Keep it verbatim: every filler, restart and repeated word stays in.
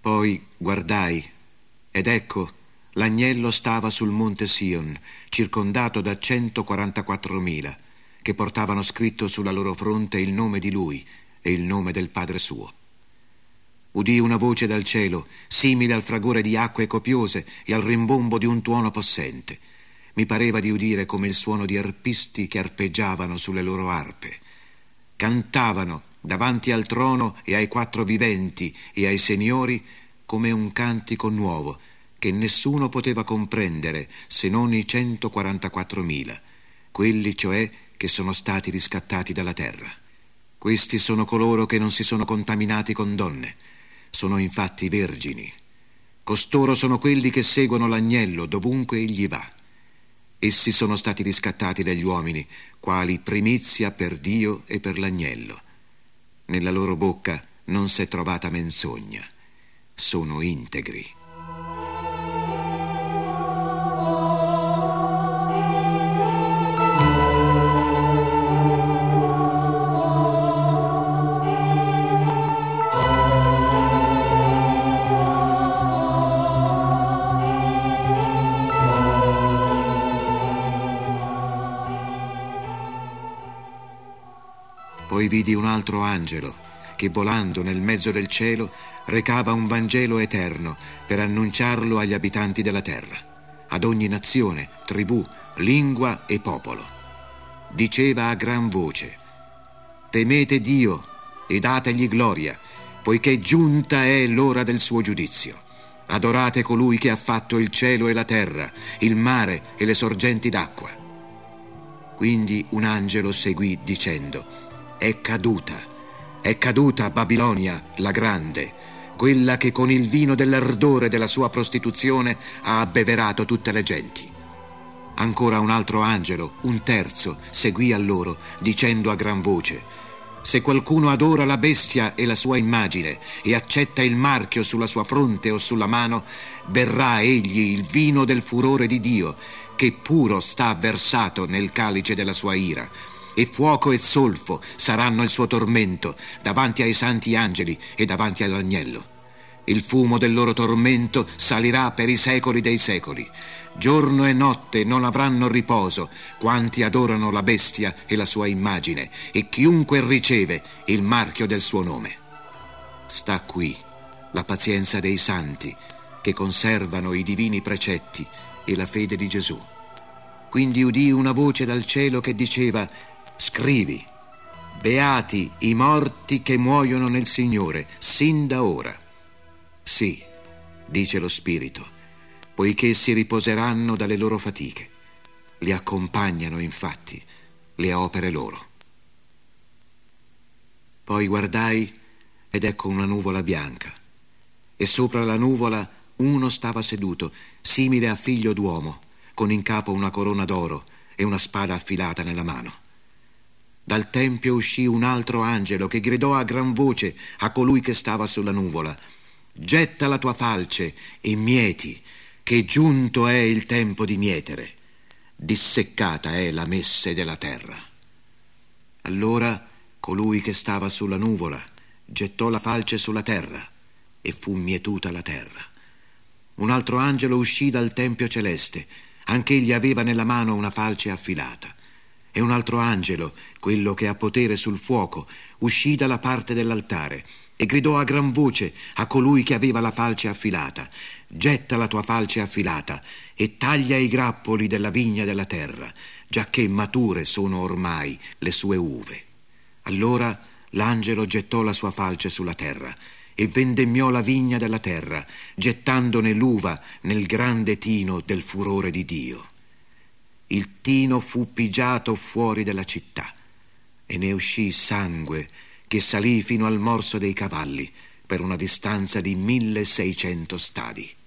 Poi guardai, ed ecco, l'agnello stava sul monte Sion, circondato da centoquarantaquattromila, che portavano scritto sulla loro fronte il nome di lui e il nome del Padre suo. Udii una voce dal cielo, simile al fragore di acque copiose e al rimbombo di un tuono possente. Mi pareva di udire come il suono di arpisti che arpeggiavano sulle loro arpe. Cantavano davanti al trono e ai quattro viventi e ai seniori come un cantico nuovo che nessuno poteva comprendere se non i centoquarantaquattromila, quelli cioè che sono stati riscattati dalla terra. Questi sono coloro che non si sono contaminati con donne, sono infatti vergini. Costoro sono quelli che seguono l'agnello dovunque egli va. Essi sono stati riscattati dagli uomini, quali primizia per Dio e per l'agnello. Nella loro bocca non s'è trovata menzogna. Sono integri. Poi vidi un altro angelo che, volando nel mezzo del cielo, recava un Vangelo eterno per annunciarlo agli abitanti della terra, ad ogni nazione, tribù, lingua e popolo. Diceva a gran voce: temete Dio e dategli gloria, poiché giunta è l'ora del suo giudizio. Adorate colui che ha fatto il cielo e la terra, il mare e le sorgenti d'acqua. Quindi un angelo seguì dicendo: è caduta, è caduta Babilonia la grande, quella che con il vino dell'ardore della sua prostituzione ha abbeverato tutte le genti. Ancora un altro angelo, un terzo, seguì a loro, dicendo a gran voce: se qualcuno adora la bestia e la sua immagine e accetta il marchio sulla sua fronte o sulla mano, berrà egli il vino del furore di Dio, che puro sta versato nel calice della sua ira. E fuoco e solfo saranno il suo tormento davanti ai santi angeli e davanti all'agnello. Il fumo del loro tormento salirà per i secoli dei secoli. Giorno e notte non avranno riposo quanti adorano la bestia e la sua immagine e chiunque riceve il marchio del suo nome. Sta qui la pazienza dei santi che conservano i divini precetti e la fede di Gesù. Quindi udii una voce dal cielo che diceva: scrivi, beati i morti che muoiono nel Signore, sin da ora. Sì, dice lo Spirito, poiché si riposeranno dalle loro fatiche. Li accompagnano infatti le opere loro. Poi guardai ed ecco una nuvola bianca, e sopra la nuvola uno stava seduto, simile a figlio d'uomo, con in capo una corona d'oro e una spada affilata nella mano. Dal tempio uscì un altro angelo che gridò a gran voce a colui che stava sulla nuvola: getta la tua falce e mieti, che giunto è il tempo di mietere. Disseccata è la messe della terra. Allora colui che stava sulla nuvola gettò la falce sulla terra e fu mietuta la terra. Un altro angelo uscì dal tempio celeste, anch'egli aveva nella mano una falce affilata. E un altro angelo, quello che ha potere sul fuoco, uscì dalla parte dell'altare e gridò a gran voce a colui che aveva la falce affilata: getta la tua falce affilata e taglia i grappoli della vigna della terra, giacché mature sono ormai le sue uve. Allora l'angelo gettò la sua falce sulla terra e vendemmiò la vigna della terra, gettandone l'uva nel grande tino del furore di Dio. Il tino fu pigiato fuori della città e ne uscì sangue che salì fino al morso dei cavalli per una distanza di milleseicento stadi.